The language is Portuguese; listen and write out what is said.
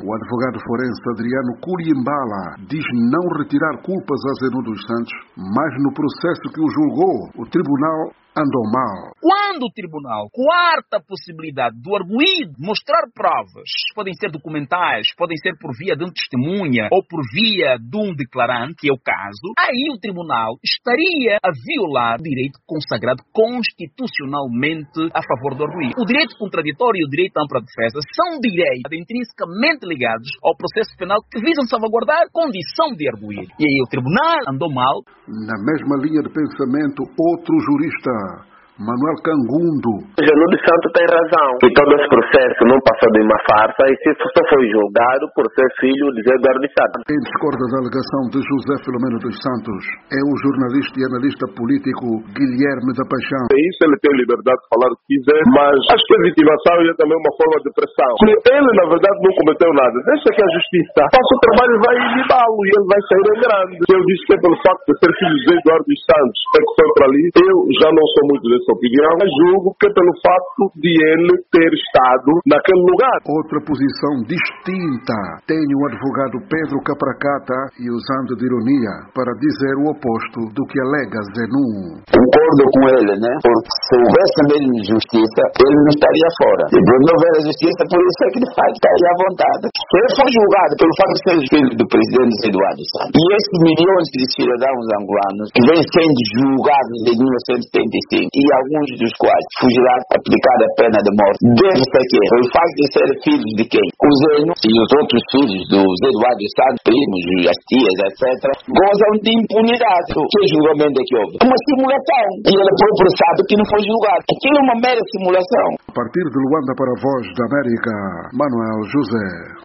O advogado forense Adriano Curimbala diz não retirar culpas a Zenu dos Santos, mas no processo que o julgou, o tribunal andou mal. Quando o tribunal quarta possibilidade do arguido mostrar provas, podem ser documentais, podem ser por via de um testemunha ou por via de um declarante, que é o caso, aí o tribunal estaria a violar o direito consagrado constitucionalmente a favor do arguido. O direito contraditório e o direito à ampla defesa são direitos intrinsecamente ligados ao processo penal que visam salvaguardar a condição de arguido. E aí o tribunal andou mal. Na mesma linha de pensamento, outro jurista, Manuel Cangundo. Zenu dos Santos tem razão, que todo esse processo não passou de uma farsa e se só foi julgado por ser filho de Zé Eduardo dos Santos. Quem discorda da alegação de José Filomeno dos Santos é o jornalista e analista político Guilherme da Paixão. Isso ele tem liberdade de falar o que quiser, mas acho que a vitimação é também uma forma de pressão. Ele, na verdade, não cometeu nada. Deixa que a justiça faça o trabalho e vai libá-lo e ele vai sair em grande. Eu disse que é pelo facto de ser filho de Zé Eduardo dos Santos, é que foi para ali. Eu já não sou muito dessa opinião, mas julgo que é pelo facto de ele ter estado naquele lugar. Outra posição distinta tem o advogado Pedro Capracata e usando de ironia para dizer o oposto do que alega Zenu. Concordo com ele, né? Porque se houvesse mesmo justiça, ele não estaria fora. E por não haver a justiça, por isso é que de fato estaria à vontade. Ele foi julgado pelo facto de ser filho do presidente Eduardo Santos. E esses milhões de cidadãos angolanos que vêm sendo julgados desde 1975 e alguns dos quais fugirá aplicada a pena de morte, deve ser que pelo facto de ser filhos de quem? O Zeno e os outros filhos do Eduardo Santos, primos, as tias, etc., gozam de impunidade. Que julgamento é que houve? Uma simulação. E ele próprio sabe que não foi julgado. Aquilo é uma mera simulação. A partir de Luanda para a Voz da América, Manuel José.